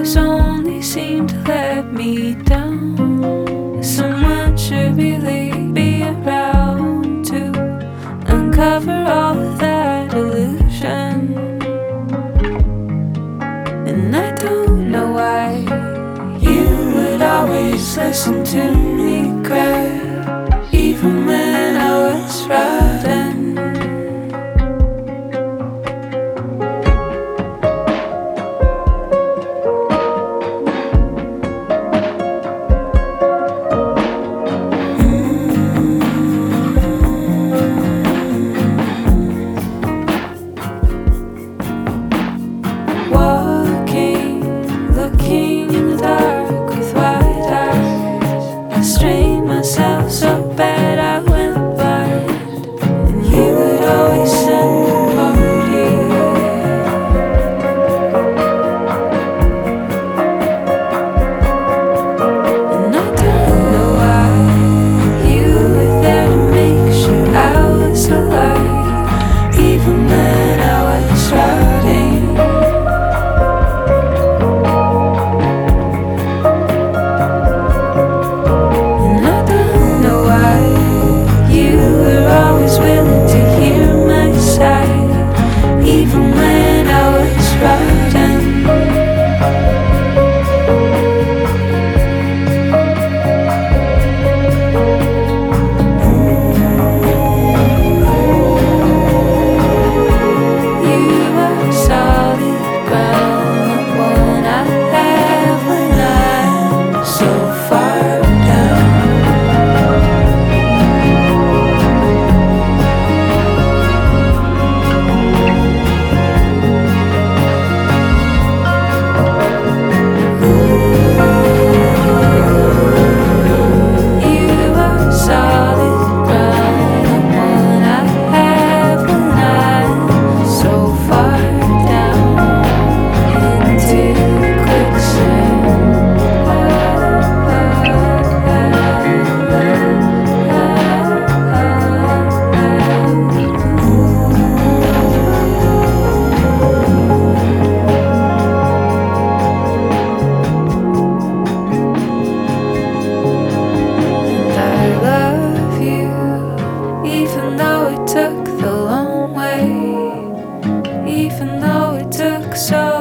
always only seem to let me down. Someone should really be around to uncover all of that illusion. And I don't know why you would always listen to me cry, even when I was rotten. Looking in the dark with wide eyes, I strained myself so bad I went blind. And you would always send a party, and I don't know why you were there to make sure I was alive, even when I was rotting. Willing to hear my side, even when I was rotten. You are solid ground, the one I have when I'm so far down. Even though it took the long way, even though it took so